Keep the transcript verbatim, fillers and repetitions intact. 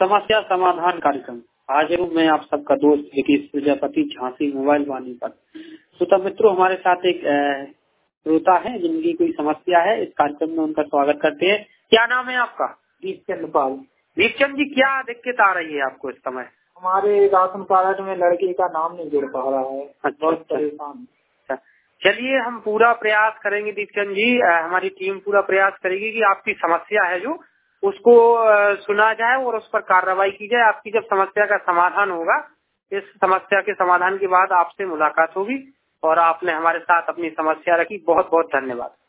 समस्या समाधान कार्यक्रम हाजिर हूँ मैं आप सबका दोस्त विकेश प्रजापति झांसी मोबाइल वाणी पर। श्रोता मित्रों, हमारे साथ एक श्रोता है जिनकी कोई समस्या है। इस कार्यक्रम में उनका स्वागत करते हैं। क्या नाम है आपका? दीपचंद पाल। दीपचंद जी, क्या दिक्कत आ रही है आपको इस समय? हमारे राशन कार्ड में लड़के का नाम नहीं जुड़ पा रहा है। अच्छा, बहुत परेशान। चलिए हम पूरा प्रयास करेंगे दीपचंद जी, हमारी टीम पूरा प्रयास करेगी कि आपकी समस्या है जो उसको सुना जाए और उस पर कार्रवाई की जाए। आपकी जब समस्या का समाधान होगा, इस समस्या के समाधान के बाद आपसे मुलाकात होगी और आपने हमारे साथ अपनी समस्या रखी। बहुत बहुत धन्यवाद।